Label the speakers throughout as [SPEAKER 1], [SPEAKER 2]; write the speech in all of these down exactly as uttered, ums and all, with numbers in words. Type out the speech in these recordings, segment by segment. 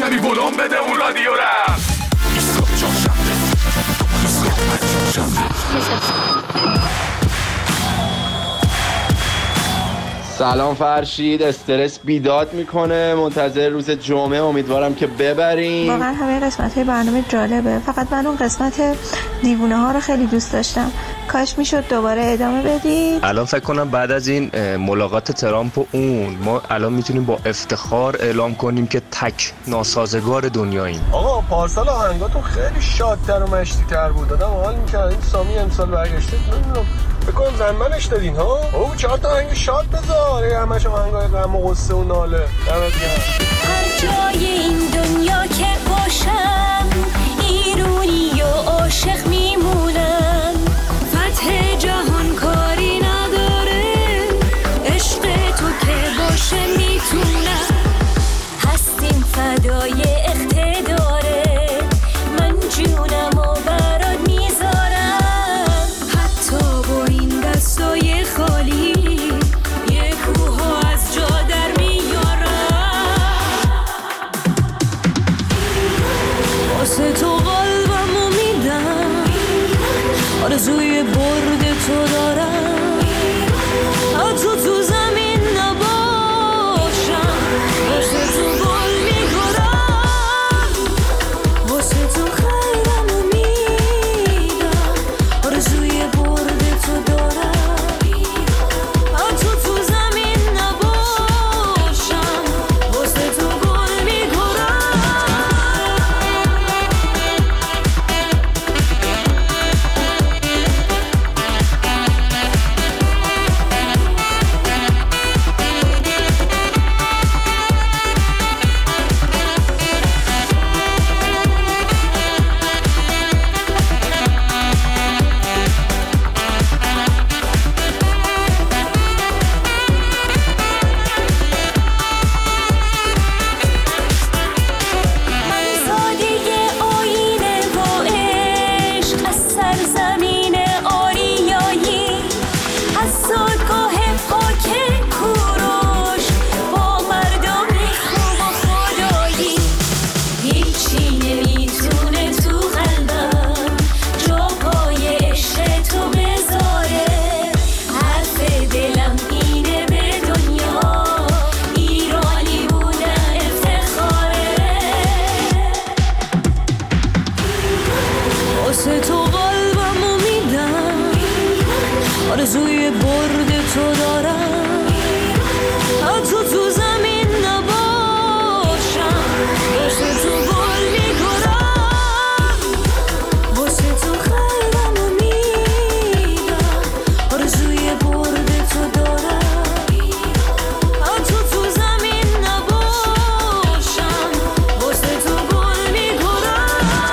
[SPEAKER 1] کمی ولوم بده اون رادیو رم. ایستگاه چهارشنبه، ایستگاه پنجشنبه.
[SPEAKER 2] سلام فرشید، استرس بیداد میکنه، منتظر روز جمعه، امیدوارم که ببریم.
[SPEAKER 3] واقعا همه قسمت های برنامه جالبه، فقط من اون قسمت دیوونه ها رو خیلی دوست داشتم. کاش میشد دوباره ادامه بدید.
[SPEAKER 4] الان فکر کنم بعد از این ملاقات ترامپ و اون ما الان میتونیم با افتخار اعلام کنیم که تک ناسازگار دنیاییم.
[SPEAKER 5] آقا پارسال آهنگاتون خیلی شادتر و مشتی‌تر بود، دادم حال می‌کرد. این سامی امسال برگشته نمیدونم بکنم زنمنش دادین ها. او چهار تا آهنگ شاد بذار، همش آهنگای غم و غصه و ناله. دمت گرم.
[SPEAKER 6] هر جای این دنیا که باشم ایرونی و عاشق میمونم. فتح جهان کاری نداره، عشق تو که باشه میتونم. هستیم فدای اقتداره، من جونم و برات میذارم. حتی با این دستای خالی یه کوها از جا در میارم. واسه تو قلبمو میدم، آرزوی برد تو دارم. حتی تو زمین نباشم، واسه تو گل میکنم. واسه تو خیرمو میدم، آرزوی برد تو دارم. حتی تو زمین نباشم، واسه تو گل میکنم. آرزوی برد تو دارم. حتی تو زمین نباشم، واسه تو گل میکنم. واسه تو خیرمو میدم، آرزوی برد تو دارم. حتی تو زمین نباشم، واسه تو گل میکنم.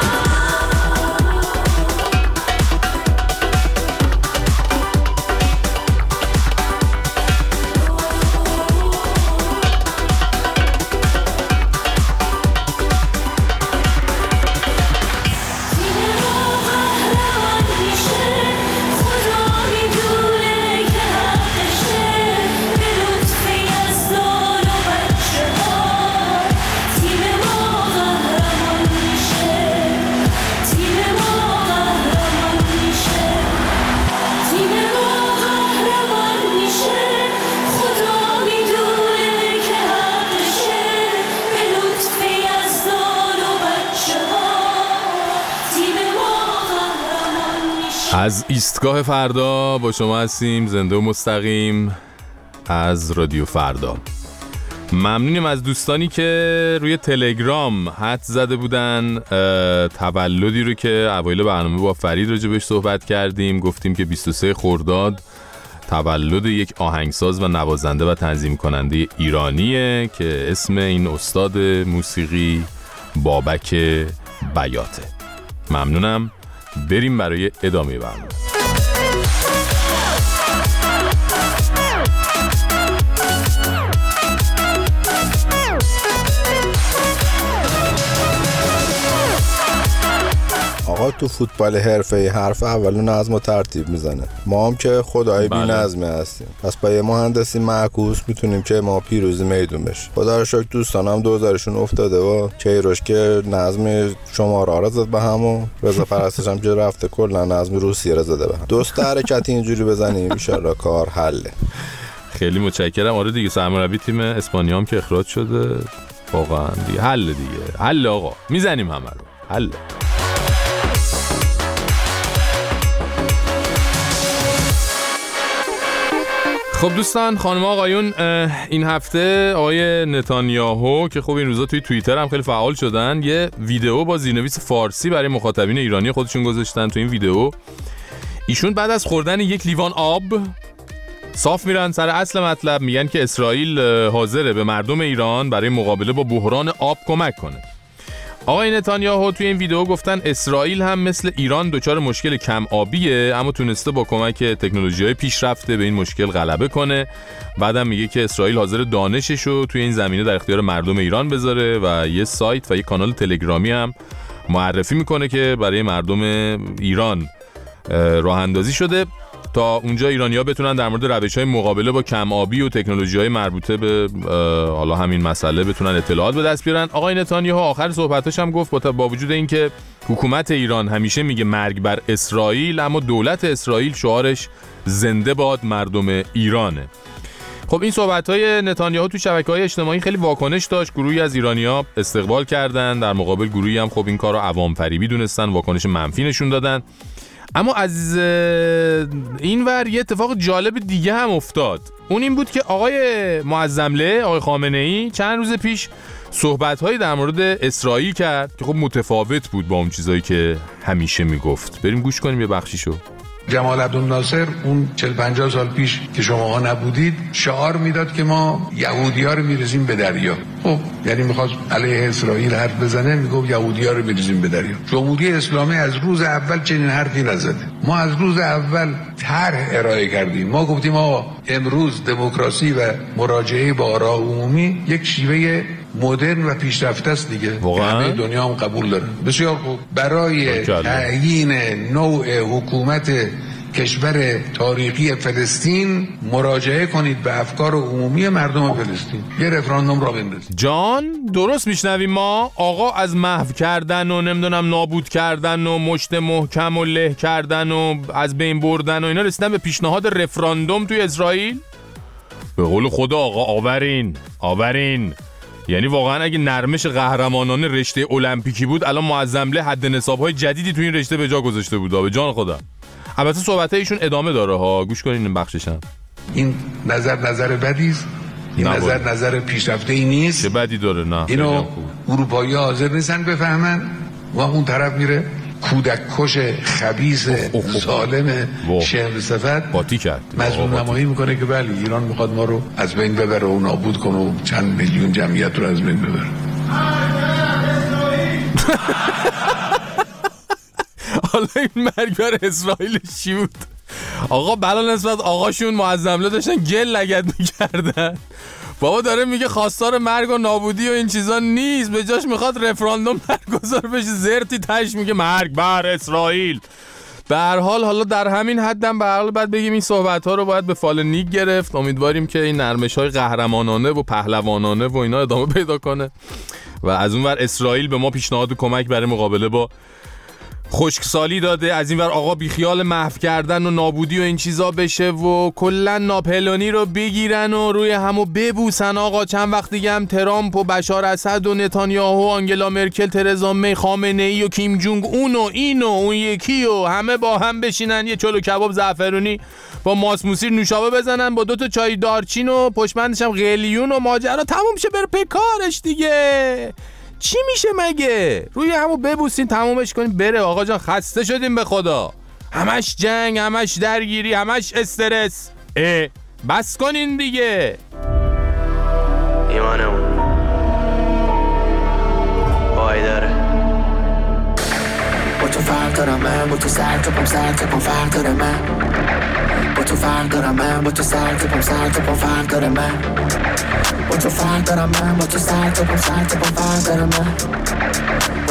[SPEAKER 7] از ایستگاه فردا با شما هستیم، زنده و مستقیم از رادیو فردا. ممنونیم از دوستانی که روی تلگرام حدس زده بودن تولدی رو که اوایل برنامه با فرید راجبش صحبت کردیم. گفتیم که بیست و سه خرداد تولد یک آهنگساز و نوازنده و تنظیم کننده ایرانیه که اسم این استاد موسیقی بابک بیاته. ممنونم. بریم برای ادامه برنامه.
[SPEAKER 8] آقا تو فوتبال حرفه‌ای حرف اول نظم و ترتیب میزنه. ما هم که خدای بی نظمی هستیم، پس با یه مهندسی معکوس میتونیم که ما پیروزی میدون بشیم. خدا رو شکر دوستانم دوزارشون افتاده و کیروش که نظم شماره را زد به هم و رضا پرستش هم که رفته کلا نظم روسیه را زده به هم. دوست حرکتی اینجوری بزنیم ان شاءالله کار حله.
[SPEAKER 7] خیلی متشکرم. آره دیگه سرمربی تیم اسپانیا هم که اخراج شده واقعا دیگه حل دیگه حل آقا میزنیم همه رو حل. خب دوستان خانم آقایون، این هفته آقای نتانیاهو که خب این روزا توی توییتر هم خیلی فعال شدن یه ویدیو با زیرنویس فارسی برای مخاطبین ایرانی خودشون گذاشتن. تو این ویدیو ایشون بعد از خوردن یک لیوان آب صاف میرن سر اصل مطلب، میگن که اسرائیل حاضره به مردم ایران برای مقابله با بحران آب کمک کنه. آقای نتانیاهو توی این ویدیو گفتن اسرائیل هم مثل ایران دچار مشکل کم آبیه، اما تونسته با کمک تکنولوژی‌های پیشرفته به این مشکل غلبه کنه. بعدم میگه که اسرائیل حاضر دانشش رو توی این زمینه در اختیار مردم ایران بذاره و یه سایت و یه کانال تلگرامی هم معرفی میکنه که برای مردم ایران راه اندازی شده تا اونجا ایرانی‌ها بتونن در مورد روش‌های مقابله با کم آبی و تکنولوژی‌های مربوطه به حالا همین مسئله بتونن اطلاعات به دست بیارن. آقای نتانیاهو آخر صحبتاش هم گفت با وجود اینکه حکومت ایران همیشه میگه مرگ بر اسرائیل، اما دولت اسرائیل شعارش زنده باد مردم ایرانه. خب این صحبت‌های نتانیاهو تو شبکه‌های اجتماعی خیلی واکنش داشت. گروهی از ایرانی‌ها استقبال کردن، در مقابل گروهی هم خب این کارو عوام فریبی دونستن، واکنش منفی نشون دادن. اما از این ور یه اتفاق جالب دیگه هم افتاد. اون این بود که آقای معظمله، آقای خامنه‌ای چند روز پیش صحبت‌هایی در مورد اسرائیل کرد که خب متفاوت بود با اون چیزایی که همیشه میگفت. بریم گوش کنیم یه بخشیشو.
[SPEAKER 9] جمال عبدالناصر اون چهل پنجاه سال پیش که شماها نبودید شعار میداد که ما یهودی‌ها رو میریزیم به دریا. خب یعنی میخواست علیه اسرائیل حرف بزنه، میگفت یهودی‌ها رو میریزیم به دریا. جمهوری اسلامی از روز اول چنین حرفی نزده. ما از روز اول طرح ارائه کردیم. ما گفتیم آقا امروز دموکراسی و مراجعه با آراء عمومی یک شیوه مدرن و پیشرفته است دیگه. همه دنیا هم قبول داره. بسیار خوب. برای تعیین نوع حکومت کشور تاریخی فلسطین مراجعه کنید به افکار عمومی مردم فلسطین، یه رفراندوم را بندازید.
[SPEAKER 7] جان درست میشنویم. ما آقا از محو کردن و نمیدونم نابود کردن و مشت محکم و له کردن و از بین بردن و اینا رسیدن به پیشنهاد رفراندوم توی اسرائیل. به قول خدا آقا آورین آورین. یعنی واقعا اگه نرمش قهرمانانه رشته المپیکی بود الان معظمله حد نصاب‌های جدیدی تو این رشته به جا گذاشته بود. به جان خدا. البته صحبت ایشون ادامه داره ها، گوش کنین این بخششم.
[SPEAKER 9] این نظر نظر بدی است، این نظر بود. نظر پیشرفته ای نیست.
[SPEAKER 7] چه بدی داره؟ نه
[SPEAKER 9] اینو اروپایی ها حاضر نیستن بفهمن و اون طرف میره کودک کش خبیث ظالم شهر صفت
[SPEAKER 7] باطی کرد،
[SPEAKER 9] مظلوم نمایی میکنه که بله ایران میخواد ما رو از بین ببره و نابود کنه و چند میلیون جمعیت رو از بین ببره.
[SPEAKER 7] حالا این مرگ بر اسرائیل چی بود؟ آقا بلا نسبت آقاشون معظمله داشتن گل لگد میکردن. بابا داره میگه خواستار مرگ و نابودی و این چیزا نیست، به جاش میخواد رفراندوم برگزار بشه. زرتی تش میگه مرگ بر اسرائیل. به هر حال حالا در همین حدم به هر حال بعد بگیم این صحبت ها رو باید به فال نیک گرفت. امیدواریم که این نرمش های قهرمانانه و پهلوانانه و اینا ادامه پیدا کنه و از اون ور اسرائیل به ما پیشنهاد کمک برای مقابله با خشکسالی داده، از این ور آقا بیخیال محو کردن و نابودی و این چیزا بشه و کلا ناپلونی رو بگیرن و روی همو ببوسن. آقا چند وقت دیگه هم ترامپ و بشار اسد و نتانیاهو و آنگلا مرکل، ترزا می، خامنه ای و کیم جونگ اون و این و اون یکی و همه با هم بشینن یه چلو کباب زعفرونی با ماست موسیر نوشابه بزنن با دو تا چای دارچین و پشمندش هم قلیون و ماجرا تموم شه بره پکارش دیگه. چی میشه مگه؟ روی همو ببوسین تمومش کنیم بره. آقا جان خسته شدیم به خدا، همش جنگ، همش درگیری، همش استرس. اه بس کنین دیگه.
[SPEAKER 10] ایمانمون پایداره. با تو فرق دارم من، با تو سر تو پام سر تو پام فرق داره من. با تو فرق دارم من، با تو سر تو پام سر تو پام فرق داره من. با تو فرق دارم من، با تو سر تو پام سر تو پام فرق داره من. با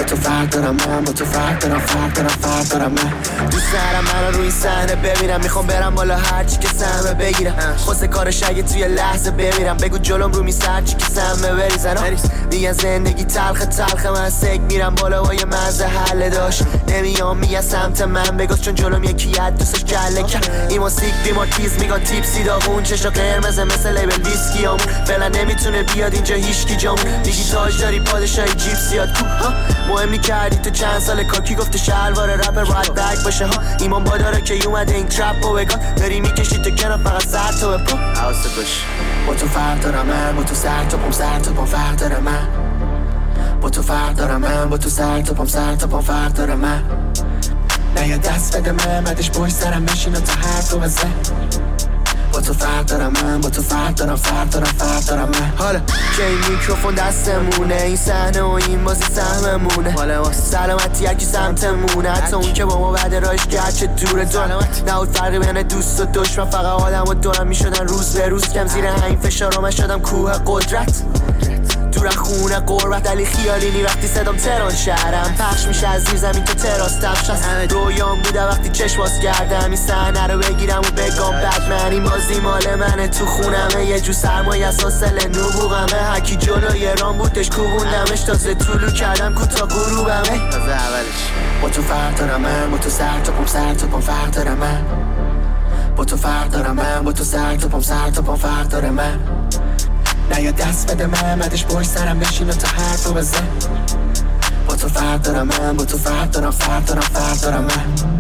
[SPEAKER 10] تو فرق دارم من، با تو فرق دارم، فرق دارم، فرق دارم من. دوست دارم من رو روی صحنه ببینم، میخوام برم بالا هرچی که سهمه بگیرم. خواسته کارش اگه توی لحظه بمیرم، بگو جلوم رو میز هرچی که سهمه بریزن. میگن زندگی تلخ تلخ، من سگ میرم بالا با یه مزه حله داشت. نمیام میگه سمت من بگوش، چون جلوم یکی ید دوستش کله کرد. این موسیق بیمار تیز میگن تیپسی داغون، چشا قرمزه مثل لیبل ویسکی همون. فعلا نمیتونه بیاد اینجا هیچکی جامون. میگی تاج داری پادشاهی جیپسیات کو ها. مهم کردی تو چند سال کاکی گفته شلوار رپر باید بگ باشه ها. ایمان با داره که اومده این ترپ و بگان داری میکشی تو کنار فقط سر تو بپو. حواست باش با تو فرق دارم من، با تو سر تو پم سر تو پم فرق دارم من. با تو فرق دارم من، با تو سر تو پم سر تو پم فرق دارم من. نه یا دست بده من بعدش پشت سرم بشین و تا حرف رو بزن. با تو فرق دارم من، با تو فرق دارم، فرق دارم، فرق دارم من. حالا که این میکروفون دستمونه، این صحنه و این بازی سهممونه. حالا سلامتی هرکی سمتمونه، حتی اون که با ما بعد راهش گرچه دوره دارم. نبود فرقی بین دوست و دشمن، فقط آدم و دورم میشدن روز به روز. کم زیر همین فشارا من شدم کوه قدرت. دور خونه قربت علی خیالی نی وقتی صدام تهران شهرم پخش میشه از زیر زمین تا تراس تفش از همه رویام بوده وقتی چشم باز کردم این صحنه رو بگیرم و بگم بتمن این بازی مال منه تو خونمه یه جو سرمایه از حاصل نبوغمه هرکی جلوی رام بودش کوبوندمش تازه طولو کردم کوتا غروبمه تازه اولش با تو فرق دارم من با تو سر تو پم سر تو پم فرق دارم من با تو فرق دارم من با تو سر تو پم سر تو پم فرق دارم من نه یا دست بده من بعدش پشت سرم بشین و تا حرف رو بزن با تو فرق دارم من با تو فرق دارم فرق دارم فرق دارم من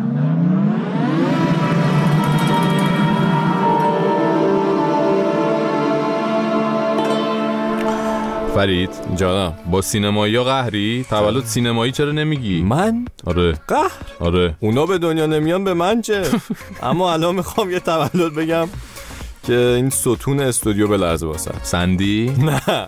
[SPEAKER 7] فرید جانم با سینمایی یا قهری؟ تولد سینمایی چرا نمیگی؟
[SPEAKER 11] من؟
[SPEAKER 7] آره
[SPEAKER 11] قهر؟
[SPEAKER 7] آره
[SPEAKER 11] اونا به دنیا نمیان به من چه؟ اما الان میخوام یه تولد بگم که این ستون استودیو بلرزه واسه
[SPEAKER 7] سندی؟
[SPEAKER 11] نه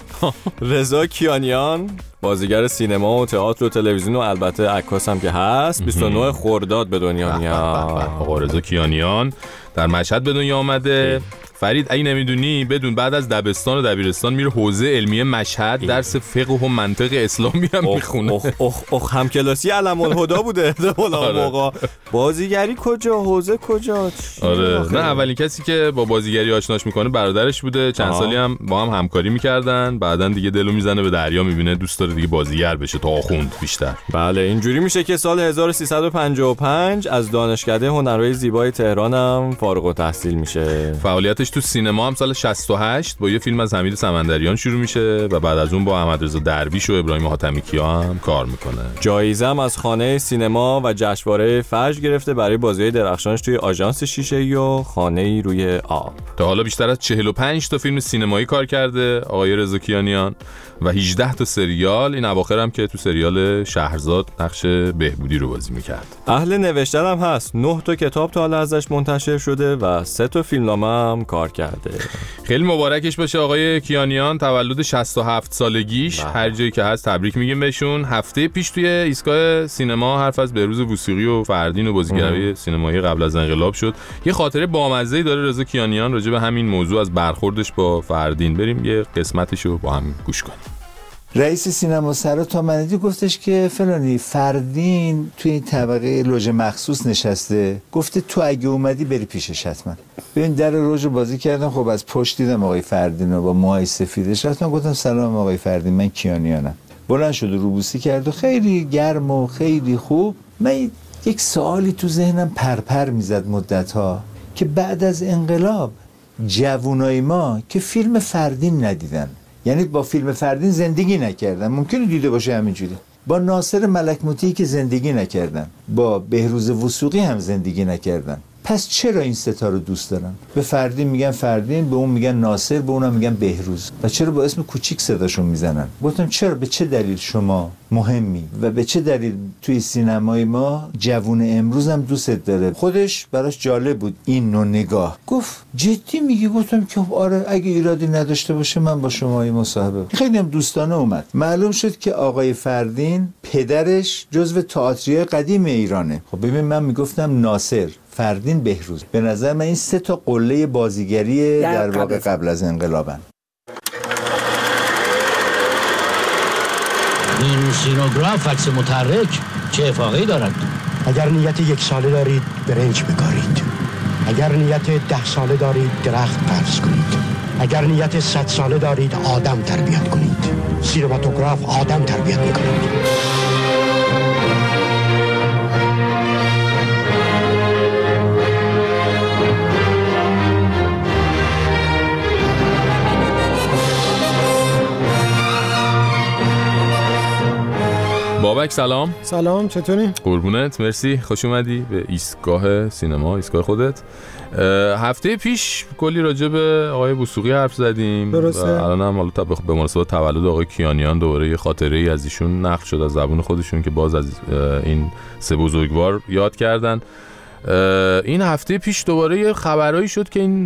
[SPEAKER 11] رضا کیانیان بازیگر سینما و تئاتر و تلویزیون و البته عکاس هم که هست بیست و نه خرداد به دنیا میاد.
[SPEAKER 7] آقا رضا کیانیان در مشهد به دنیا آمده. فرید اگه نمیدونی بدون بعد از دبستان و دبیرستان میره حوزه علمیه مشهد درس فقه و منطق اسلامی هم میخونه.
[SPEAKER 11] اخ اخ اخ همکلاسی علم الهدی بوده اون موقع. بازیگری کجا حوزه کجا؟
[SPEAKER 7] آره نه اولین کسی که با بازیگری آشناش میکنه برادرش بوده. چند سالی هم با هم همکاری میکردن. بعدن دیگه دلو میزنه به دریا میبینه دوست داره دیگه بازیگر بشه تا آخوند بیشتر.
[SPEAKER 11] بله اینجوری میشه که سال هزار و سیصد و پنجاه و پنج از دانشکده هنرهای زیبای تهران هم فارغ التحصیل میشه.
[SPEAKER 7] فعالیتش تو سینما هم سال شصت و هشت با یه فیلم از حمید سمندریان شروع میشه و بعد از اون با احمدرضا درویش و ابراهیم حاتمیکیا هم کار میکنه.
[SPEAKER 11] جایزه هم از خانه سینما و جشنواره فجر گرفته برای بازی‌های درخشانش توی آژانس شیشه‌ای و خانه‌ای روی آب.
[SPEAKER 7] تا حالا بیشتر از چهل و پنج تا فیلم سینمایی کار کرده آقای رضا کیانیان و هجده تا سریال. این اواخر هم که تو سریال شهرزاد نقش بهبودی رو بازی میکرد.
[SPEAKER 11] اهل نوشتن هم هست. نه تا کتاب تا حالا ازش منتشر شده و سه تا فیلمنامه هم کار کرده.
[SPEAKER 7] خیلی مبارکش باشه آقای کیانیان تولد شصت و هفت سالگیش. بله. هر جایی که هست تبریک میگیم بهشون. هفته پیش توی ایستگاه سینما حرف از بهروز وثوقی و فردین و بازیگرای سینمایی قبل از انقلاب شد. یه خاطره بامزه‌ای داره رضا کیانیان راجع به همین موضوع از برخوردش با فردین. بریم یه قسمتشو با هم گوش کنیم.
[SPEAKER 12] رئیس سینما سرا تامندی گفتش که فلانی فردین توی این طبقه لوژ مخصوص نشسته، گفته تو اگه اومدی بری پیشش حتما. ببین در لوژ بازی کردم. خب از پشت دیدم آقای فردین رو با موهای سفیدش. رفتم گفتم سلام آقای فردین من کیانیانم. بلند شد و روبوسی کرد و خیلی گرم و خیلی خوب. من یک سوالی تو ذهنم پرپر میزد مدت‌ها که بعد از انقلاب جوونای ما که فیلم فردین ندیدن، یعنی با فیلم فردین زندگی نکردن، ممکنه دیده باشه همینجوری، با ناصر ملک موطی که زندگی نکردن، با بهروز وثوقی هم زندگی نکردن، پس چرا این ستا رو دوست دارن؟ به فردین میگن فردین، به اون میگن ناصر، به اونم میگن بهروز، و چرا با اسم کوچیک صداشون میزنن؟ گفتم چرا؟ به چه دلیل شما مهمی و به چه دلیل توی سینمای ما جوون امروز هم دوست داره؟ خودش براش جالب بود این نوع نگاه. گفت جدی میگی؟ گفتم که آره اگه ایرادی نداشته باشه من با شما این مصاحبه. خیلی هم دوستانه اومد. معلوم شد که آقای فردین پدرش جزو تئاتریای قدیم ایرانه. خب ببین من میگفتم ناصر، فردین، بهروز. به نظر من این سه تا قله بازیگری در واقع قبل از انقلابن.
[SPEAKER 10] این
[SPEAKER 13] اون سینوگراف عکس متحرک چه افاقه‌ای دارد؟
[SPEAKER 14] اگر نیت یک ساله دارید برنج بکارید، اگر نیت ده ساله دارید درخت قرض کنید، اگر نیت صد ساله دارید آدم تربیت کنید. سینماتوگراف آدم تربیت میکنید.
[SPEAKER 7] بابک سلام.
[SPEAKER 15] سلام، چطوری؟
[SPEAKER 7] قربونت، مرسی، خوش اومدی به ایستگاه سینما، ایستگاه خودت. هفته پیش کلی راجع به آقای وثوقی حرف زدیم.
[SPEAKER 15] درسته.
[SPEAKER 7] الان هم حالا به مناسبت تولد آقای کیانیان دوباره یه خاطره‌ای از ایشون نقل شد از زبون خودشون که باز از این سه بزرگوار یاد کردن. این هفته پیش دوباره یه خبرایی شد که این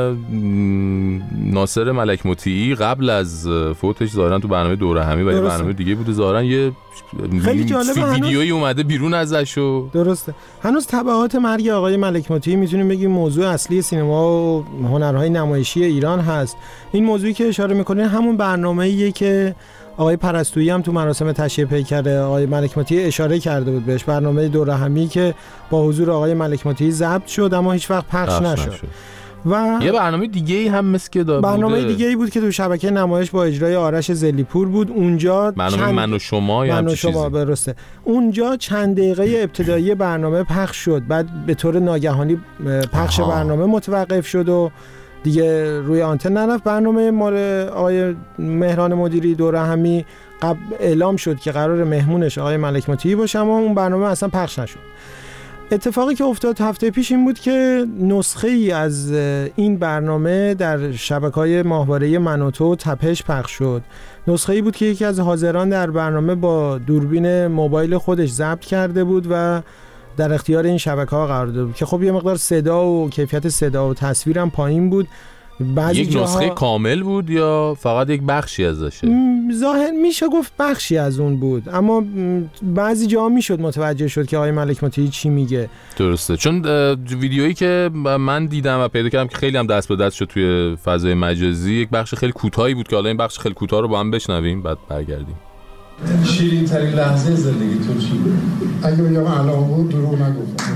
[SPEAKER 7] ناصر ملک مطیعی قبل از فوتش ظاهرا تو برنامه دوره همی و یه برنامه دیگه بوده، ظاهرا یه
[SPEAKER 15] خیلی جالبه
[SPEAKER 7] ویدیویی اومده بیرون ازش. و
[SPEAKER 15] درسته هنوز تبعات مرگ آقای ملک مطیعی میتونیم بگیم موضوع اصلی سینما و هنرهای نمایشی ایران هست. این موضوعی که اشاره میکنه همون برنامه‌ایه که آقای پرستویی هم تو مراسم تشییع پیکر آقای ملک مطیعی اشاره کرده بود بهش، برنامه دوره همی که با حضور آقای ملک مطیعی ضبط شد اما هیچ وقت پخش, پخش نشد. نشد. و
[SPEAKER 7] یه برنامه دیگه‌ای هم مثل که داره
[SPEAKER 15] برنامه دیگه‌ای بود که تو شبکه نمایش با اجرای آرش زلیپور بود. اونجا
[SPEAKER 7] برنامه چند... من و شما یا
[SPEAKER 15] من و شما درسته. اونجا چند دقیقه ابتدایی برنامه پخش شد، بعد به طور ناگهانی پخش آها. برنامه متوقف شد و دیگه روی آنتن نرفت. برنامه مال آقای مهران مدیری دوره همی قبل اعلام شد که قرار مهمونش آقای ملک مطیعی باشه اما اون برنامه اصلا پخش نشد. اتفاقی که افتاد هفته پیش این بود که نسخه ای از این برنامه در شبکه‌های ماهواره من و تو تپش پخش شد. نسخه ای بود که یکی از حاضران در برنامه با دوربین موبایل خودش ضبط کرده بود و در اختیار این شبکه‌ها قرار داده بود که خب یه مقدار صدا و کیفیت صدا و تصویر هم پایین بود.
[SPEAKER 7] بعضی یک نسخه جاها... کامل بود یا فقط یک بخشی ازشه؟
[SPEAKER 15] ظاهر میشه گفت بخشی از اون بود اما بعضی جاها میشد متوجه شد که آقای ملک مطیعی چی میگه.
[SPEAKER 7] درسته، چون ویدیویی که من دیدم و پیدا کردم که خیلی هم دست به دست شد توی فضای مجازی، یک بخش خیلی کوتاهی بود که حالا این بخش خیلی کوتاه رو با هم بشنویم بعد برگردیم.
[SPEAKER 16] شیرین ترین لحظه زندگیتون چی بود؟
[SPEAKER 17] اگه بگم الان بود دروغ نگفتم.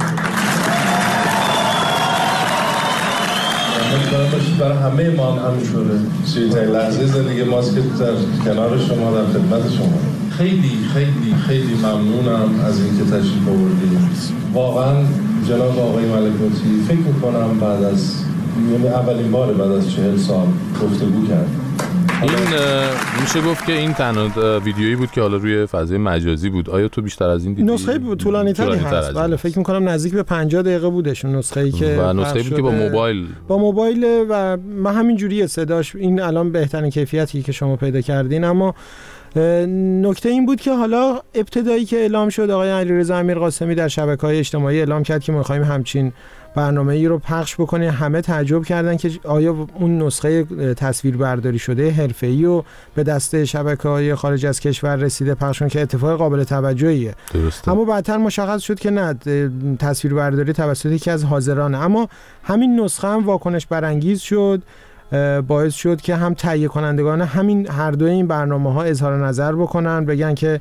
[SPEAKER 16] امیدوارم باشید برای همه ما هم همینطوره. شیرین ترین لحظه زندگی ماست که در کنار شما در خدمت شما. خیلی خیلی خیلی ممنونم از اینکه تشریف آوردید. واقعا جناب آقای ملک مطیعی فکر می‌کنم بعد از یعنی اولین بار بعد از چهل سال گفتگو کرد.
[SPEAKER 7] این میشه گفت که این تنها ویدیویی بود که حالا روی فضای مجازی بود. آیا تو بیشتر از این دیدی؟
[SPEAKER 15] نسخه طولانی تری هست. بله فکر می‌کنم نزدیک به پنجاه دقیقه بودش اون نسخه‌ای که
[SPEAKER 7] و نسخه‌ای بود که با موبایل
[SPEAKER 15] با موبایل و ما همین جوریه صداش. این الان بهترین کیفیتی که شما پیدا کردین اما نکته این بود که حالا ابتدایی که اعلام شد آقای علیرضا امیرقاسمی در شبکه‌های اجتماعی اعلام کرد که ما می‌خوایم همچین برنامه‌ای رو پخش بکنه. همه تعجب کردن که آیا اون نسخه تصویربرداری شده حرفه‌ای و به دست شبکه‌های خارج از کشور رسیده پخشون که اتفاق قابل توجهیه.
[SPEAKER 7] درسته.
[SPEAKER 15] اما بعدتر مشخص شد که نه، تصویربرداری توسط یکی از حاضرانه. اما همین نسخه هم واکنش برانگیز شد، باعث شد که هم تهیه کنندگان همین هر دوی این برنامه‌ها اظهار نظر بکنن، بگن که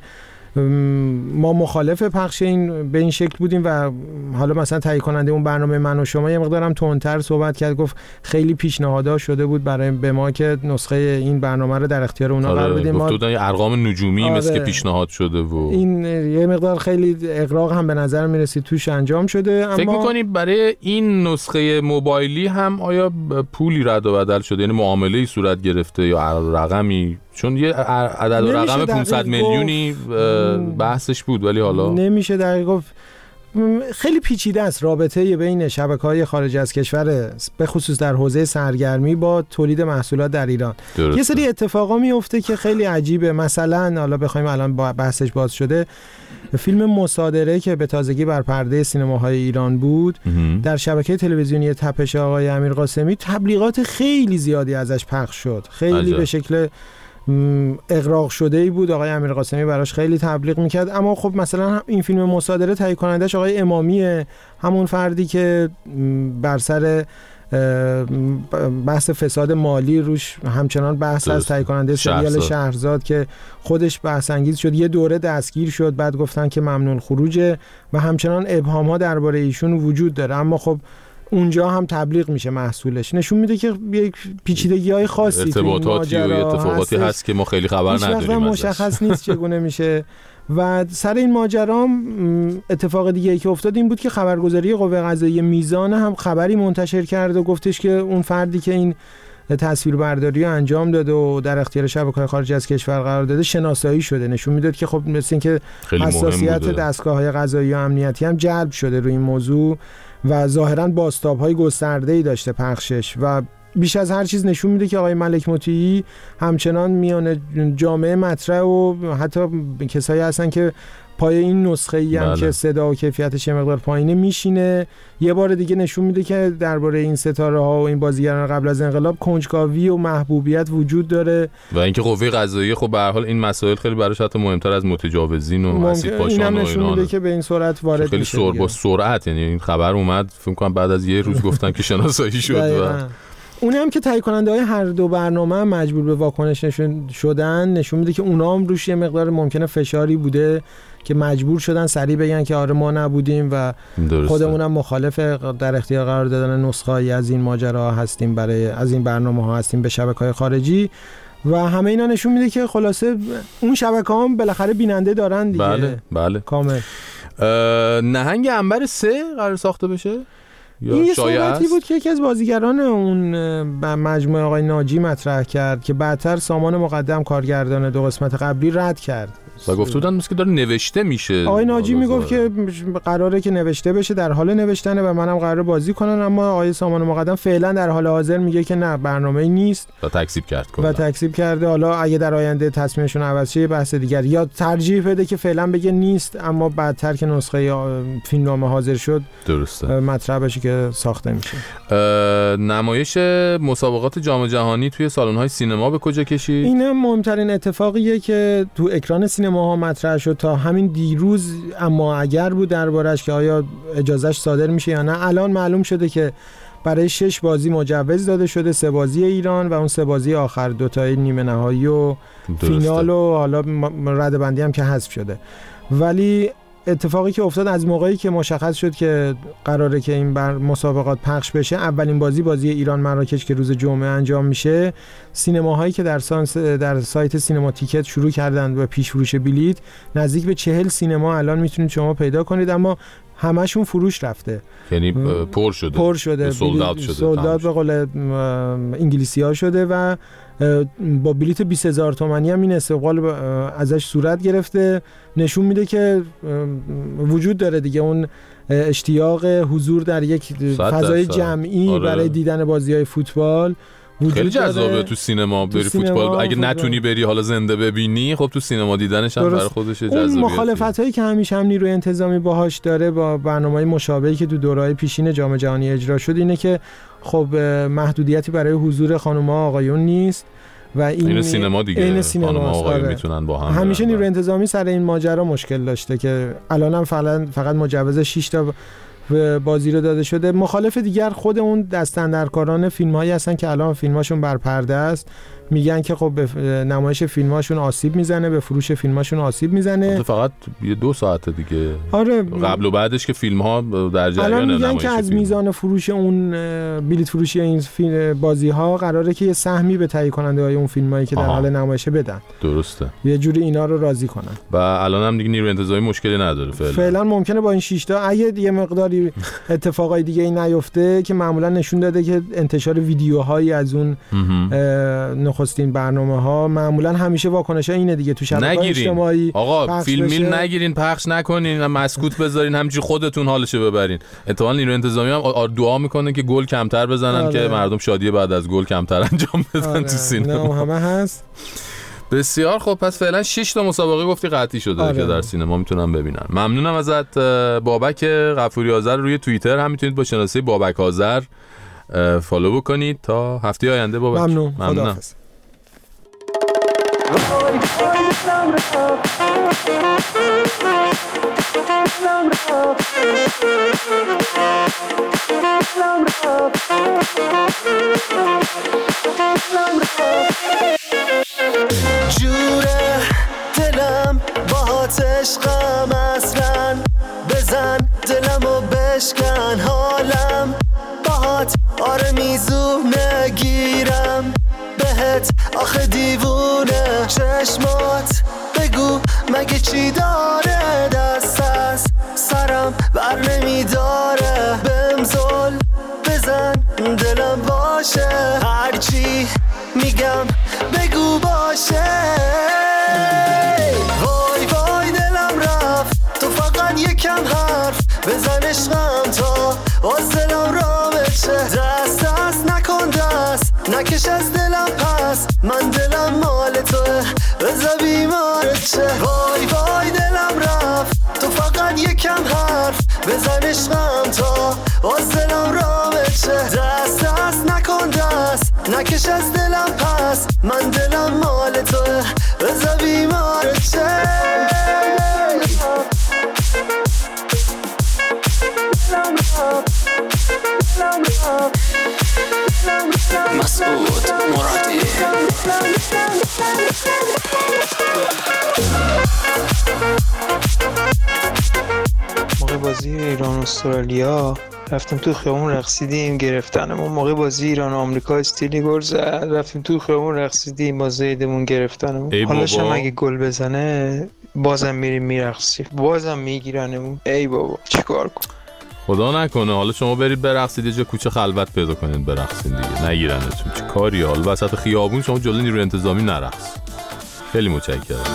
[SPEAKER 15] ما مخالف پخش این به این شکل بودیم و حالا مثلا تهیه کننده اون برنامه من و شما یه مقدارم تندتر صحبت کرد، گفت خیلی پیشنهادها شده بود برای به ما که نسخه این برنامه رو در اختیار اونا قرار بدیم.
[SPEAKER 7] ما گفتن ارقام نجومی آره. مثل که پیشنهاد شده و
[SPEAKER 15] این یه مقدار خیلی اغراق هم به نظر میرسید توش انجام شده. اما
[SPEAKER 7] فکر می‌کنی برای این نسخه موبایلی هم آیا پولی رد و بدل شده، یعنی معامله‌ای صورت گرفته یا رقمی؟ چون یه عدد و رقم پانصد میلیونی بحثش بود ولی حالا
[SPEAKER 15] نمیشه دقیق گفت. خیلی پیچیده است رابطه بین شبکه‌های خارج از کشور به خصوص در حوزه سرگرمی با تولید محصولات در ایران. درسته. یه سری اتفاقا میفته که خیلی عجیبه. مثلا حالا بخوایم الان بحثش باز شده فیلم مصادره که به تازگی بر پرده سینماهای ایران بود امه. در شبکه تلویزیونی تپش آقای امیرقاسمی تبلیغات خیلی زیادی ازش پخش شد، خیلی عجب. به شکل اغراق شده ای بود. آقای امیرقاسمی براش خیلی تبلیغ میکرد. اما خب مثلا این فیلم مصادره تهیه کنندش آقای امامیه، همون فردی که بر سر بحث فساد مالی روش همچنان بحث از تهیه کننده سریال شهرزاد که خودش بحث انگیز شد، یه دوره دستگیر شد، بعد گفتن که ممنوع خروجه و همچنان ابهام ها درباره ایشون وجود داره، اما خب اونجا هم تبلیغ میشه محصولش. نشون میده که یک پیچیدگی‌های خاصی
[SPEAKER 7] ارتباطاتی و اتفاقاتی هست که ما خیلی خبر نداریم،
[SPEAKER 15] مشخص نیست چگونه میشه. و سر این ماجرا اتفاق دیگه ای که افتاد این بود که خبرگزاری قوه قضاییه میزان هم خبری منتشر کرد و گفتش که اون فردی که این تصویربرداری رو انجام داده و در اختیار شبکه‌های خارجی از کشور قرار داده شناسایی شده. نشون میداد که خب مثل اینکه حساسیت دستگاه‌های قضایی و امنیتی هم جلب شده روی این موضوع و ظاهراً بازتاب‌های گسترده‌ای داشته پخشش و بیش از هر چیز نشون میده که آقای ملک مطیعی همچنان میان جامعه مطرح و حتی کسایی هستن که پای این نسخه‌ای هم بله. که صدا و کیفیتش یه مقدار پایینه میشینه. یه بار دیگه نشون میده که درباره این ستاره ها و این بازیگران قبل از انقلاب کنجکاوی و محبوبیت وجود داره
[SPEAKER 7] و اینکه قوه قضاییه خب به هر حال این مسائل خیلی براش حتی مهمتر از متجاوزین و اسید پاشان و اینا
[SPEAKER 15] نشون میده که به این سرعت وارد
[SPEAKER 7] خیلی
[SPEAKER 15] میشه.
[SPEAKER 7] خیلی با سرعت، یعنی این خبر اومد فکر کنم بعد از یه روز گفتن که شناسایی شد و
[SPEAKER 15] اون هم که تهیه کننده های هر دو برنامه مجبور به واکنش نشون شدن نشون میده که اونا هم روش یه مقدار ممکنه فشاری بوده که مجبور شدن سریع بگن که آره ما نبودیم و خودمونم مخالف در اختیار قرار دادن نسخه‌ای از این ماجرا هستیم، برای از این برنامه ها هستیم به شبکه‌های خارجی و همه اینا نشون میده که خلاصه اون شبکه‌ها هم بالاخره بیننده دارن دیگه.
[SPEAKER 7] بله بله
[SPEAKER 15] کامل.
[SPEAKER 7] نهنگ عنبر سه قرار ساخته بشه؟
[SPEAKER 15] این یه صحبتی بود که یکی از بازیگران اون مجموعه آقای ناجی مطرح کرد که بعدتر سامان مقدم کارگردان دو قسمت قبلی رد کرد
[SPEAKER 7] و گفته بودن مثل که داره نوشته میشه.
[SPEAKER 15] آقای ناجی میگفت که قراره که نوشته بشه، در حال نوشتنه و منم قراره بازی کنم، اما آقای سامان مقدم فعلا در حال حاضر میگه که نه برنامه‌ای نیست
[SPEAKER 7] و تکذیب کرد کلا.
[SPEAKER 15] و تکذیب کرده. حالا اگه در آینده تصمیمشون عوض شه بحث دیگر، یا ترجیح بده که فعلا بگه نیست اما بعدتر که نسخه فیلمنامه حاضر شد
[SPEAKER 7] درسته
[SPEAKER 15] مطرح بشه که ساخته میشه.
[SPEAKER 7] نمایش مسابقات جام جهانی توی سالن‌های سینما به کجا کشید؟
[SPEAKER 15] این مهمترین اتفاقیه که تو اکران سینماها مطرح شد. تا همین دیروز اما اگر بود دربارش که آیا اجازهش صادر میشه یا نه. الان معلوم شده که برای شش بازی مجوز داده شده، سه بازی ایران و اون سه بازی آخر دو تای نیمه نهایی و درسته. فینال و حالا ردبندی هم که حذف شده. ولی اتفاقی که افتاد از موقعی که مشخص شد که قراره که این بر مسابقات پخش بشه، اولین بازی بازی ایران مراکش که روز جمعه انجام میشه، سینماهایی که در سانس در سایت سینما تیکت شروع کردن به پیش فروش بلیت، نزدیک به چهل سینما الان میتونید شما پیدا کنید، اما همشون فروش رفته،
[SPEAKER 7] یعنی پر شده
[SPEAKER 15] پر شده
[SPEAKER 7] سولدات شده
[SPEAKER 15] سولدات به قول انگلیسی ها شده و با بلیت بیست هزار تومانی هم این استقبال ازش صورت گرفته. نشون میده که وجود داره دیگه اون اشتیاق حضور در یک فضای جمعی آره. برای دیدن بازی‌های فوتبال
[SPEAKER 7] خیلی جذابه تو سینما بری فوتبال, فوتبال. اگه فوتبال. نتونی بری حالا زنده ببینی، خب تو سینما دیدنش هم برای خودش جذابیت.
[SPEAKER 15] اون مخالفتایی که همیشه هم نیروی انتظامی باهاش داره با برنامه‌های مشابهی که تو دوره‌های پیشین جام جهانی اجرا شد اینه که خب محدودیتی برای حضور خانم‌ها آقایون نیست و این,
[SPEAKER 7] این سینما دیگه خانم‌ها آقایون میتونن با هم.
[SPEAKER 15] همیشه نیروی انتظامی سر این ماجرا مشکل داشته که الانم فعلا فقط مجوز شش تا بازی رو داده شده. مخالف دیگر خود اون دستاندرکاران فیلم‌هایی هستن که الان فیلماشون بر پرده است، میگن که خب به نمایش فیلماشون آسیب میزنه، به فروش فیلماشون آسیب میزنه.
[SPEAKER 7] فقط یه دو ساعته دیگه.
[SPEAKER 15] آره
[SPEAKER 7] قبل و بعدش که فیلم‌ها در جریان
[SPEAKER 15] الان
[SPEAKER 7] نمایش
[SPEAKER 15] میگن که از
[SPEAKER 7] فیلم.
[SPEAKER 15] میزان فروش اون بلیت فروشی این فیلم بازی‌ها قراره که یه سهمی به تهیه کننده‌های اون فیلمایی که در حال نمایش بدن.
[SPEAKER 7] درسته.
[SPEAKER 15] یه جوری اینا رو راضی کنن.
[SPEAKER 7] و الان هم دیگه نیروی انتظامی مشکلی نداره فعلا.
[SPEAKER 15] فعلا ممکنه با این شش تا اگه یه مقداری اتفاقای دیگه ای نیفته که معمولا نشون داده که انتشار ویدیوهایی از اون نخستین برنامه ها معمولا همیشه واکنش ها اینه دیگه تو شبکه‌های اجتماعی
[SPEAKER 7] آقا فیلمی نگیرین، پخش نکنین، مسکوت بذارین، همینجوری خودتون حالشو ببرین. اتفاقا نیروی انتظامی هم دعا میکنه که گل کمتر بزنن آره. که مردم شادی بعد از گل کمتر انجام بدن آره. تو سینما.
[SPEAKER 15] نه همه هست.
[SPEAKER 7] بسیار خب، پس فعلا شش تا مسابقه گفتی قطعی شده آره. که در سینما میتونن ببینن. ممنونم ازت بابک غفوری آذر. روی توییتر هم میتونید با شناسه بابک آذر فالو بکنید. تا هفته آینده بابک.
[SPEAKER 15] ممنون. ممنونم.
[SPEAKER 10] جوره دلم با عشقم اصلا بزن دلمو بشکن حالم باهات آره میزونه گیرم بهت آخه دیوونه چشمات بگو مگه چی داره دست از سرم بر نمیداره بهم زل بزن دلم باشه هرچی میگم بگو باشه وای وای دلم رفت تو فقط یکم حرف بزن عشقم تا آسلم را بچه دست دست نکن دست نکش از دلم پس من دلم مال توه بزا بیمارت چه وای وای دلم رفت تو فقط یکم حرف بزن عشقم تا آسلم را بچه دست دست نکن دست نکش از دلم پس من دلم مال توه بزا بیمارت چه
[SPEAKER 1] مسعود مرادی
[SPEAKER 18] موقع بازی ایران و استرالیا رفتیم تو خیابون رقصیدیم گرفتنمون. موقع بازی ایران و آمریکا استیلی گل زد رفتیم تو خیابون رقصیدیم با زیدمون گرفتنمون. حالا شما اگه گل بزنه بازم میریم میرقصیم بازم میگیرنمون. ای بابا چیکار کن؟
[SPEAKER 7] خدا نکنه حالا شما برید برقصید یه جا کوچه خلوت پیدا کنید برقصید دیگه نگیرنتون. چه کاری حالا وسط خیابون شما جلوی نیروی انتظامی نرقص. خیلی متشکرم.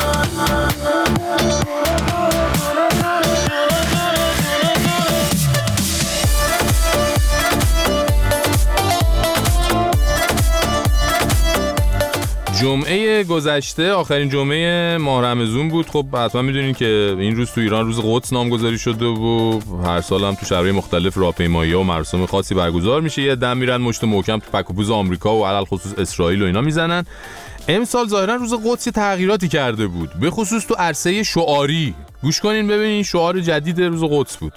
[SPEAKER 7] جمعه گذشته آخرین جمعه ماه رمضان بود. خب حتما میدونین که این روز تو ایران روز قدس نامگذاری شده و هر سال هم تو شهرهای مختلف راهپیمایی‌ها و مراسم خاصی برگزار میشه. یه دم میرن مشت محکم تو پک و پوز آمریکا و علل خصوص اسرائیل و اینا میزنن. امسال ظاهرا روز قدس تغییراتی کرده بود به خصوص تو عرصه شعاری. گوش کنین ببینین شعار جدید روز قدس بود.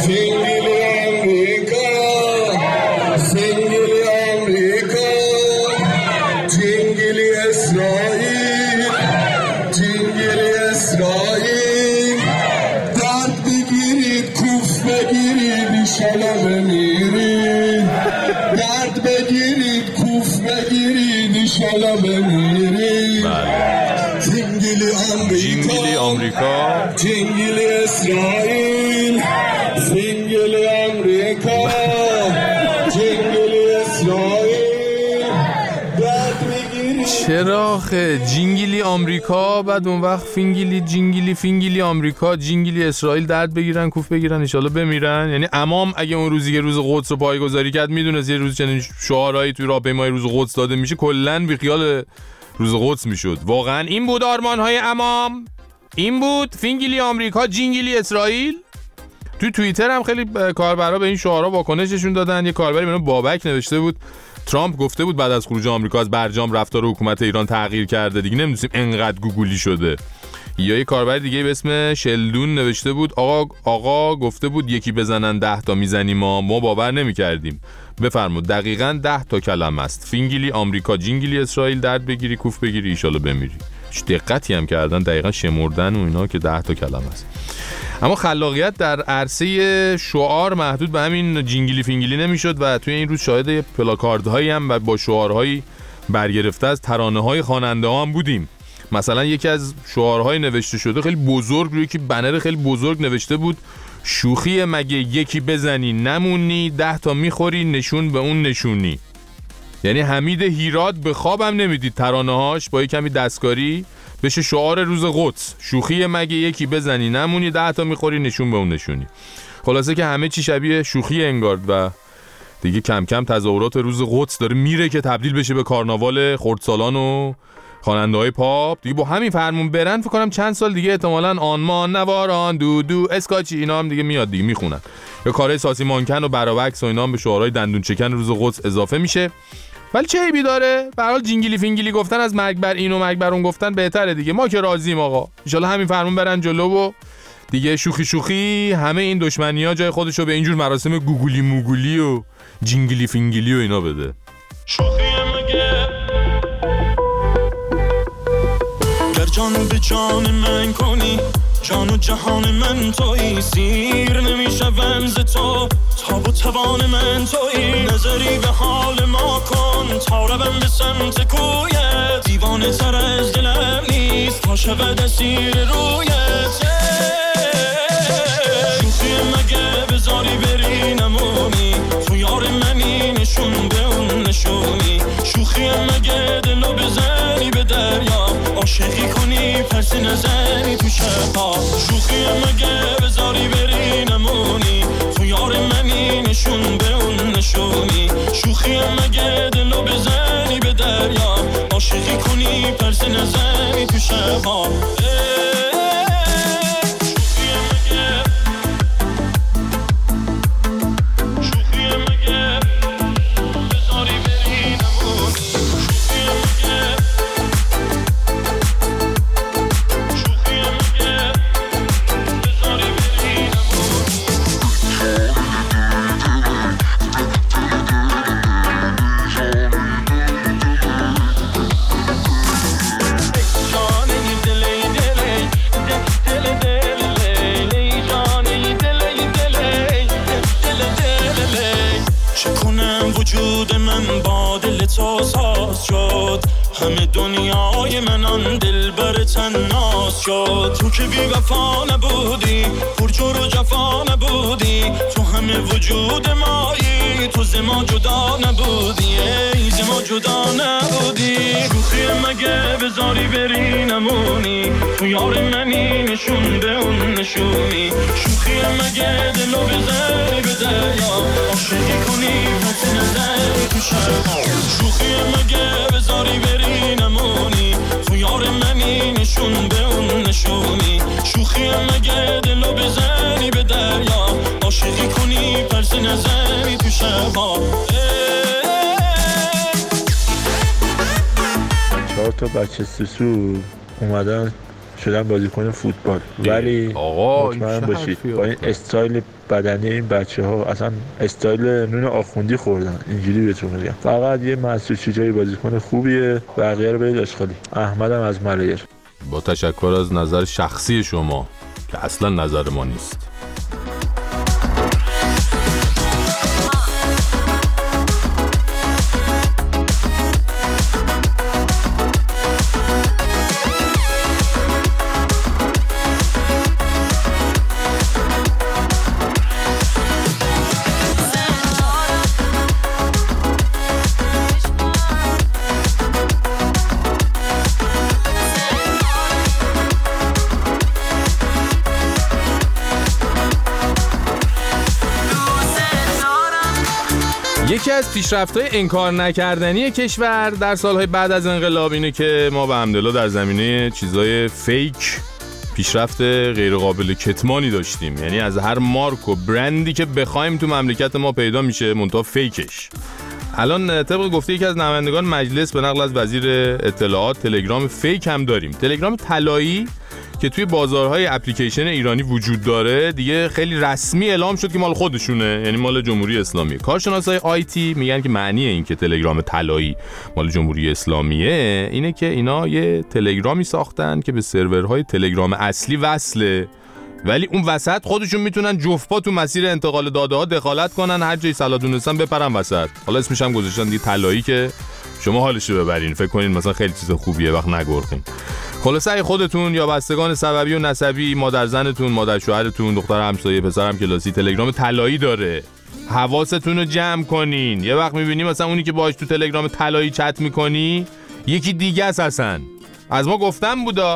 [SPEAKER 19] اسرائیل جنگل اسرائیل درد بگیرید کوف بگیرید ایشالا بمیرید درد بگیرید کوف بگیرید ایشالا بمیرید جنگل آمریکا آمریکا جنگل اسرائیل جنگل آمریکا جنگل اسرائیل.
[SPEAKER 7] چرا خه جینگیلی آمریکا بعد اون وقت فینگیلی جینگیلی فینگیلی آمریکا جینگیلی اسرائیل درد بگیرن کوف بگیرن ان شاءالله بمیرن. یعنی امام اگه اون روزی که روز قدس رو پایه‌گذاری کرد میدونه یه روز چنین شعارهایی توی راهپیمایی روز قدس داده میشه کلا بی خیال روز قدس میشد. واقعا این بود آرمان‌های امام؟ این بود فینگیلی آمریکا جینگیلی اسرائیل؟ تو توییتر هم خیلی کاربرا به این شعارها واکنششون دادن. یه کاربری به نام بابک نوشته بود ترامپ گفته بود بعد از خروج آمریکا از برجام رفتار حکومت ایران تغییر کرده دیگه نمی‌دونیم انقدر گوگلی شده. یا یه کاربر دیگه به اسم شلدون نوشته بود آقا آقا گفته بود یکی بزنن ده تا میزنیم ما ما باور نمی‌کردیم. بفرمود دقیقاً ده تا کلمه است. فینگیلی آمریکا جینگیلی اسرائیل درد بگیری کوف بگیری ان شاءالله بمیری. چه دقتی هم کردن دقیقاً شمردن و اینا که ده تا کلمه است. اما خلاقیت در عرصه شعار محدود به همین جینگیلی فینگیلی نمیشد و توی این روز شاهد پلاکاردهایی هم و با شعارهایی برگرفته از ترانه‌های خواننده‌ها هم بودیم. مثلا یکی از شعارهای نوشته شده خیلی بزرگ روی که بنر خیلی بزرگ نوشته بود شوخی مگه یکی بزنی نمونی ده تا میخوری نشون به اون نشونی. یعنی حمید هیراد به خوابم نمیدید ترانه‌هاش با یک کمی دستکاری بشه شعار روز قدس شوخی مگه یکی بزنی نمونی ده تا میخوری نشون به اون نشونی. خلاصه که همه چی شبیه شوخی انگارد و دیگه کم کم تظاهرات روز قدس داره میره که تبدیل بشه به کارناوال خردسالان و خواننده‌های پاپ دیگه. با همین فرمون برن فکر کنم چند سال دیگه احتمالاً آنمان نواران دو دو اسکاچی اینا هم دیگه میاد دیگه میخونن یا کارهای ساسی مانکن و براوکس و اینا هم به شعارهای دندون چکن روز قدس اضافه میشه ولی چه عیبی داره؟ به هر حال جینگلی فینگلی گفتن از مرگ بر این و مرگ بر اون گفتن بهتره دیگه. ما که راضییم آقا، ان شاءالله همین فرمون برن جلو و دیگه شوخی شوخی همه این دشمنی‌ها جای خودشو به اینجور مراسم گوگلی موگولی و جینگلی فینگلی و اینا بده.
[SPEAKER 20] شوخی مگه گر جان به جان من کنی، جان و جهان من تویی، سیر نمیشوم ز تو، تاب و توان من تویی، نظری به حال ما کن تا روم به سمت کویت، دیوانه تر از دلم نیست تا شود اسیر رویت. شوخی مگه بذاری بری نمونی، تو یار منی نشون به اون نشونی، شوخی مگه دلو بزنی به دریا، عاشقی کنی پس نزنی تو شبها، شوخی مگه بذاری بری نمونی، تو یار منی نشون به اون نشونی، شوخی مگه دلو بزنی به دریا، عاشقی کنی پس نزنی تو شبها. وجود من با دل تو ساز شد، همه دنیای من آن دل بر تناس شد، تو که بی وفا نبودی، پرجور و جفا نبودی، تو همه وجود مایی، تو ز ما جدا نبودی، ای ز ما جدا نبودی، شوخی مگه بذاری بری نمونی، تو یار منی نشون به اون نشونی، شوخی مگه دلو بزنی به دریا، عاشقی کنی پس نزنی تو شبها، شوخی مگه بذاری بری نمونی، تو یار منی نشون به اون نشونی، شوخی مگه دلو بزنی به دریا، عاشقی کنی پس نزنی تو شبها.
[SPEAKER 21] چهار تا بچه سسو اومدن شدن بازیکن فوتبال، ولی مطمئن باشید با این استایل بدنی این بچه ها اصلا استایل نون آخوندی خوردن، اینجوری بهتون میگم. فقط یه مسعود شجاعی بازیکن خوبیه، بقیه رو برید آشغالی. احمدم از ملایر.
[SPEAKER 7] با تشکر از نظر شخصی شما که اصلا نظر ما نیست. یکی از پیشرفت‌های انکار نکردنی کشور در سالهای بعد از انقلاب اینه که ما به حمدالله در زمینه چیزای فیک پیشرفت غیر قابل کتمانی داشتیم. یعنی از هر مارک و برندی که بخوایم تو مملکت ما پیدا میشه، منتها فیکش. الان طبق گفته یکی از نمایندگان مجلس به نقل از وزیر اطلاعات، تلگرام فیک هم داریم. تلگرام طلایی که توی بازارهای اپلیکیشن ایرانی وجود داره دیگه خیلی رسمی اعلام شد که مال خودشونه، یعنی مال جمهوری اسلامی. کارشناسای آیتی میگن که معنی این که تلگرام طلایی مال جمهوری اسلامیه اینه که اینا یه تلگرامی ساختن که به سرورهای تلگرام اصلی وصله، ولی اون وسط خودشون میتونن جفت‌پا تو مسیر انتقال داده ها دخالت کنن، هر جای صلاح دونستن بپرن وسط. حالا اسمش هم گذاشتن دیگه طلایی که شما حالشو ببرین، فکر کنین مثلا خیلی چیز خوبیه وقت نگرخین. خلاصه ای خودتون یا بستگان سببی و نسبی، مادر زنتون، مادر شوهرتون، دختر همسایه، پسر هم کلاسی تلگرام طلایی داره، حواستون رو جمع کنین. یه وقت میبینی مثلا اونی که باهاش تو تلگرام طلایی چت میکنی یکی دیگه است، اصلا از ما گفتن بودا،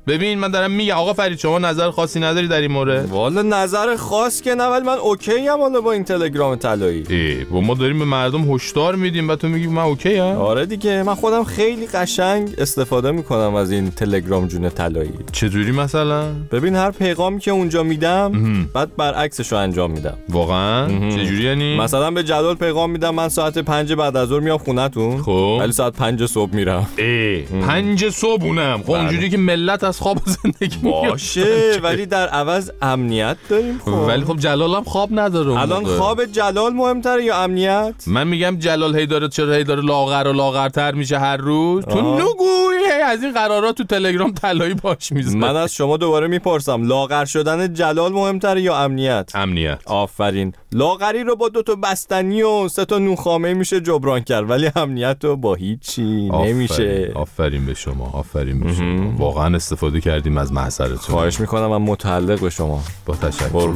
[SPEAKER 7] ببین من دارم میگم آقا فرید شما نظر خاصی نداری در این مورد؟
[SPEAKER 11] والا نظر خاص که نه، ولی من اوکی ام والا با این تلگرام طلایی.
[SPEAKER 7] ای با ما داریم به مردم هشدار میدیم بعد تو میگی من اوکی ام؟
[SPEAKER 11] آره دیگه، من خودم خیلی قشنگ استفاده میکنم از این تلگرام جون طلایی.
[SPEAKER 7] چجوری مثلا؟
[SPEAKER 11] ببین هر پیغامی که اونجا میدم بعد برعکسش رو انجام میدم.
[SPEAKER 7] واقعا؟ چجوری یعنی؟
[SPEAKER 11] مثلا به جلال پیغام میدم من ساعت پنج بعد از ظهر میام خونتون،
[SPEAKER 7] خب
[SPEAKER 11] ولی ساعت پنج صبح میرم.
[SPEAKER 7] ای پنج صبح اونم. خب اونجوری که ملت از خواب زندگی
[SPEAKER 11] باشه ولی در عوض امنیت داریم. خب
[SPEAKER 7] ولی خب جلال هم خواب نداره.
[SPEAKER 11] الان خواب جلال مهمتره یا امنیت؟
[SPEAKER 7] من میگم جلال هی داره چرا هی داره لاغر و لاغرتر میشه هر روز. تو نگوی از این قرارات تو تلگرام طلایی باش میزنه.
[SPEAKER 11] من از شما دوباره میپرسم لاغر شدن جلال مهمتره یا امنیت؟
[SPEAKER 7] امنیت.
[SPEAKER 11] آفرین. لاغری رو با دو تا بستنی و سه تا نونخامه میشه جبران کرد، ولی امنیت رو با هیچی نمیشه.
[SPEAKER 7] آفرین به شما، آفرین به شما. واقعا استفاده کردیم از محضرتون.
[SPEAKER 11] خواهش میکنم، من متعلق به شما.
[SPEAKER 7] با تشکر.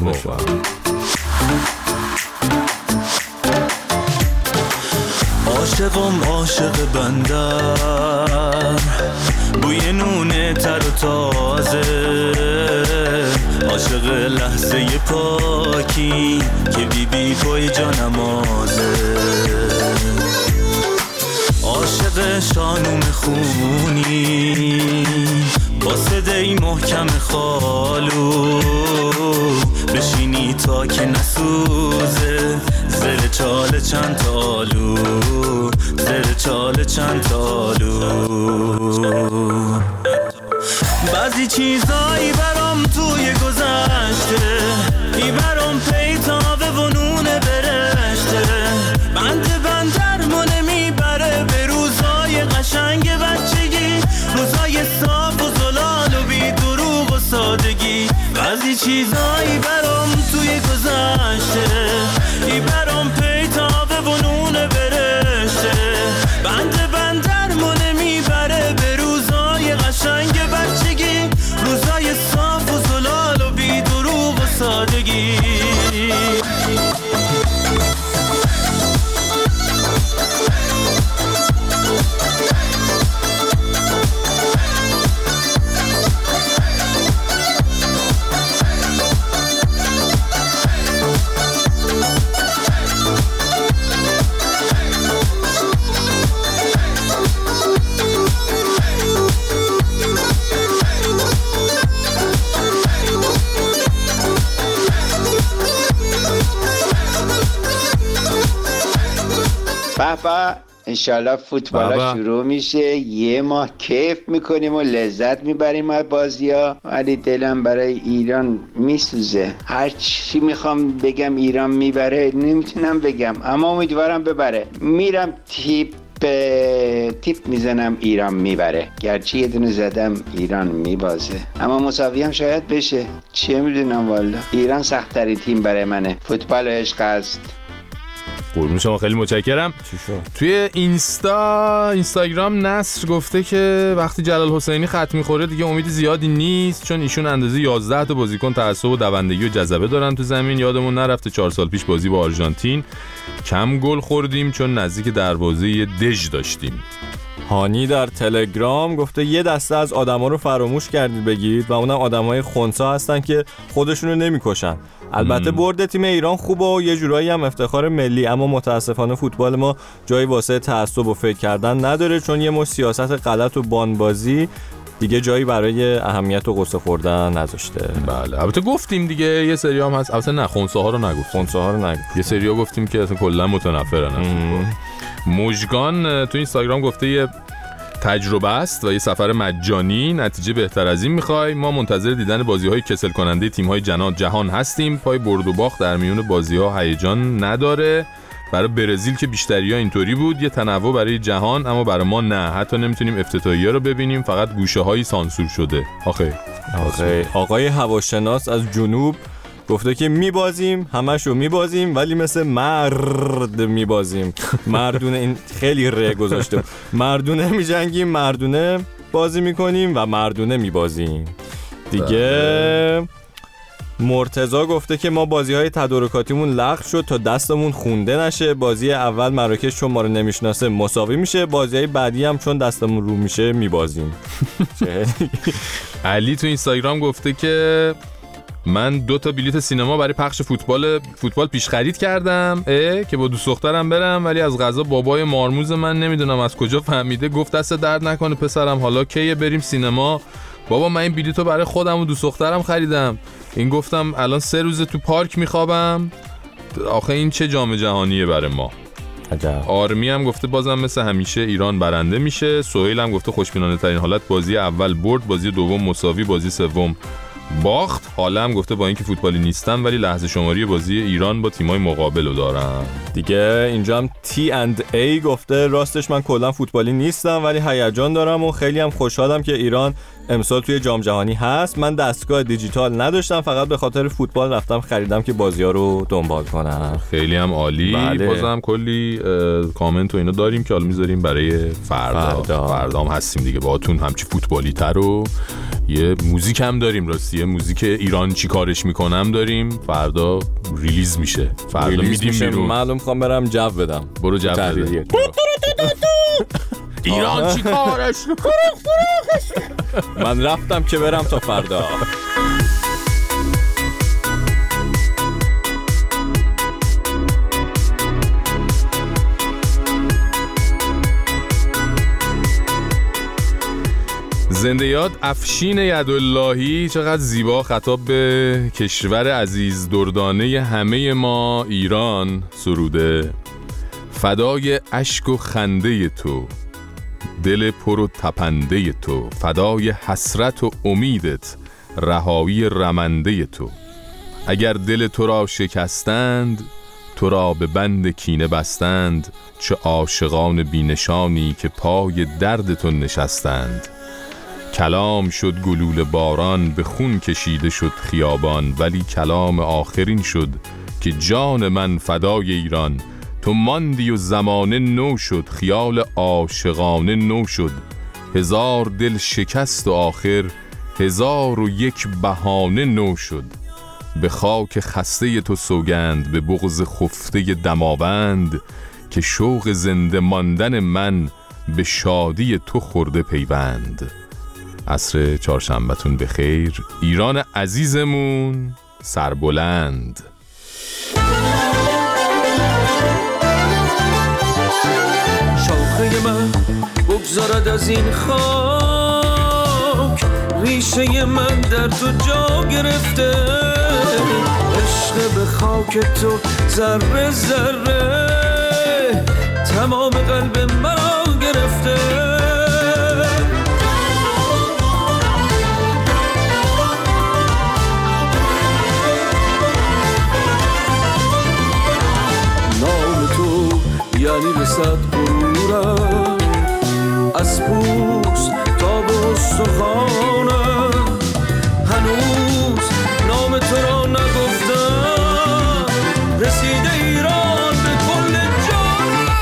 [SPEAKER 20] عاشقم عاشق بندر، بوی نونه تر و تازه، عاشق لحظه پاکی که بی بی پای جانمازه، عاشق شانوم خونی با صدای محکم خالو، بشینی تا که نسوزه زر چاله چند تالو، زر چاله چند تالو. بعضی چیزایی برام توی گذشته، ای برام پیتاوه و نونه برشته، بند بندرمونه میبره به روزای قشنگ بچگی، روزای صاف و زلال و بی دروغ و سادگی. بعضی چیزایی برام توی گذشته، ای برام پیتاوه و نونه برشته، بند بندرمونه میبره به روزای قشنگ بچگی، روزای صاف و زلال و بی دروغ و سادگی.
[SPEAKER 2] بابا انشالله فوتبال شروع میشه، یه ماه کیف میکنیم و لذت میبریم از بازی ها، ولی دلم برای ایران میسوزه. هر چی میخوام بگم ایران میبره نمیتونم بگم، اما امیدوارم ببره. میرم تیپ تیپ میزنم ایران میبره، گرچه یه دونه زدم ایران میبازه، اما مساوی هم شاید بشه، چه میدونم والا. ایران سخت‌ترین تیم برای منه، فوتبال عشق است.
[SPEAKER 7] قربون شما، خیلی متشکرم. توی اینستا اینستاگرام نصر گفته که وقتی جلال حسینی خط میخوره دیگه امید زیادی نیست، چون ایشون اندازه یازده تا بازیکن تعصب و دوندگی و جذبه دارن تو زمین. یادمون نرفته چهار سال پیش بازی با آرژانتین کم گل خوردیم چون نزدیک دروازه یه دژ داشتیم.
[SPEAKER 11] هانی در تلگرام گفته یه دسته از آدما رو فراموش کردید بگید و اونم آدمای خنثی هستن که خودشونو نمیکشن. البته برد تیم ایران خوبه و یه جورایی هم افتخار ملی، اما متاسفانه فوتبال ما جایی واسه تعصب و فکر کردن نداره، چون یه مش سیاست غلط و بانبازی دیگه جایی برای اهمیت و قصه خوردن نذاشته.
[SPEAKER 7] بله البته گفتیم دیگه یه سری هم هست، البته نه خنثی ها رو نگفت،
[SPEAKER 11] خنثی ها رو نگفت،
[SPEAKER 7] یه سری‌ها گفتیم که اصلا کلا متنفرن. موجگان تو اینستاگرام گفته یه تجربه است و یه سفر مجانی، نتیجه بهتر از این میخوای. ما منتظر دیدن بازی‌های کسل کننده تیم‌های جنان جهان هستیم. پای برد و باخت در میون بازی‌ها هیجان نداره. برای برزیل که بیشتری‌ها اینطوری بود، یه تنوع برای جهان، اما برای ما نه. حتی نمیتونیم افتتاحیه رو ببینیم، فقط گوشه‌هایی سانسور شده. آخه
[SPEAKER 11] آخه آقای هواشناس از جنوب گفته که میبازیم، همشو میبازیم، ولی مثل مرد میبازیم. مردونه، این خیلی ره گذاشته، مردونه میجنگیم، مردونه بازی میکنیم و مردونه میبازیم دیگه. مرتضی گفته که ما بازی‌های تدارکاتیمون لغو شد تا دستمون خونده نشه. بازی اول مراکش چون ما رو نمیشناسه مساوی میشه، بازی‌های بعدی هم چون دستمون رو میشه میبازیم.
[SPEAKER 7] علی تو اینستاگرام گفته که من دو تا بلیت سینما برای پخش فوتبال فوتبال پیش خرید کردم که با دوست دخترم برم، ولی از قضا بابای مارموز من نمیدونم از کجا فهمیده گفت دست درد نکنه پسرم، حالا کیه بریم سینما؟ بابا من این بلیتو برای خودم و دوست دخترم خریدم. این گفتم الان سه روز تو پارک میخوابم. آخه این چه جام جهانیه برای ما.
[SPEAKER 11] عجب.
[SPEAKER 7] آرمی هم گفته بازم مثل همیشه ایران برنده میشه. سهیل هم گفته خوشبینانه ترین حالت بازی اول برد، بازی دوم مساوی، بازی سوم باخت. حالا هم گفته با اینکه فوتبالی نیستم ولی لحظه شماری بازی ایران با تیمای مقابل رو دارم.
[SPEAKER 11] دیگه اینجا هم تی اند ای گفته راستش من کلا فوتبالی نیستم ولی هیجان دارم و خیلی هم خوشحالم که ایران امسال توی جام جهانی هست. من دستگاه دیجیتال نداشتم، فقط به خاطر فوتبال رفتم خریدم که بازی‌ها رو دنبال کنم.
[SPEAKER 7] خیلی هم عالی.
[SPEAKER 11] بله.
[SPEAKER 7] بازم کلی کامنت و اینا داریم که حالا میذاریم برای فردا.
[SPEAKER 11] فردا
[SPEAKER 7] فردا هم هستیم دیگه باهاتون همچی فوتبالی تر و یه موزیک هم داریم. راستی یه موزیک ایران چی کارش میکنم داریم، فردا ریلیز میشه. فردا میدیم بیرون.
[SPEAKER 11] معلوم میخوام برم جو بدم.
[SPEAKER 7] برو جو بده. ایران چی کارش
[SPEAKER 11] من رفتم که برم تا فردا.
[SPEAKER 7] زنده یاد افشین یداللهی چقدر زیبا خطاب به کشور عزیز دردانه همه ما ایران سروده. فدای اشک و خنده تو، دل پر و تپنده تو، فدای حسرت و امیدت، رهایی رمنده تو. اگر دل تو را شکستند، تو را به بند کینه بستند، چه عاشقان بینشانی که پای درد تو نشستند. کلام شد گلول باران، به خون کشیده شد خیابان، ولی کلام آخرین شد که جان من فدای ایران. تو ماندی و زمانه نو شد، خیال عاشقانه نو شد. هزار دل شکست و آخر هزار و یک بهانه نو شد. به خاک خسته تو سوگند، به بغض خفته دماوند، که شوق زنده ماندن من به شادی تو خورده پیوند. عصر چهارشنبه‌تون به خیر. ایران عزیزمون سربلند.
[SPEAKER 6] شاخه من بگذارد از این خاک، ریشه من در تو جا گرفته. عشق به خاک تو ذره ذره تمام قلب مرا گرفته. نام تو یعنی رسد غرورم، از پوست تا به استخوانم. هنوز نام تو را نگفتم، رسیده ایران به کل جانم.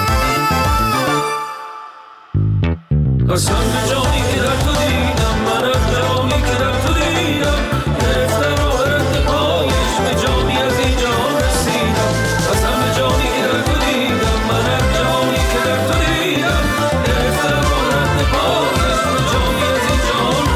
[SPEAKER 6] قسم به جانی که در تو دیدم، من از جانی که در تو دیدم، گرفتم راه رد پایش به جانی از این جهان رسیدم. قسم به جانی که در تو دیدم، من از جانی که در تو دیدم، گرفتم راه رد پایش به جانی از این جهان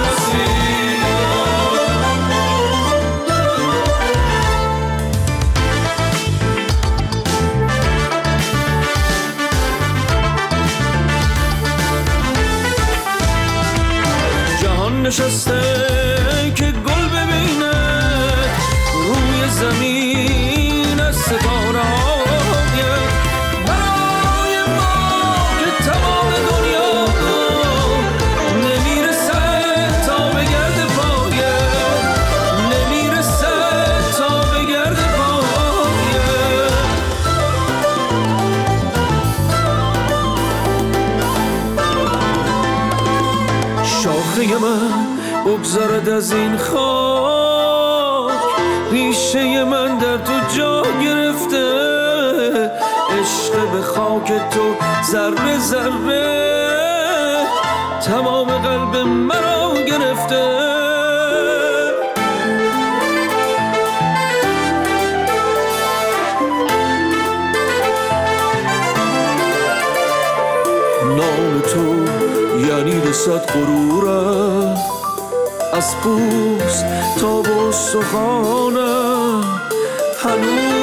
[SPEAKER 6] رسیدم. جهان نشسته که گل ببینه روی زمین از ستاره های برای ما که تمام دنیا نمیرسه تا به گرد پایه، نمیرسه تا به گرد پایه. شاخه من بگذارد از این خاک، ریشه من در تو جا گرفته. عشق به خاک تو ذره ذره تمام قلب مرا گرفته. واسد غروره از پوست تا بستخانه هنوز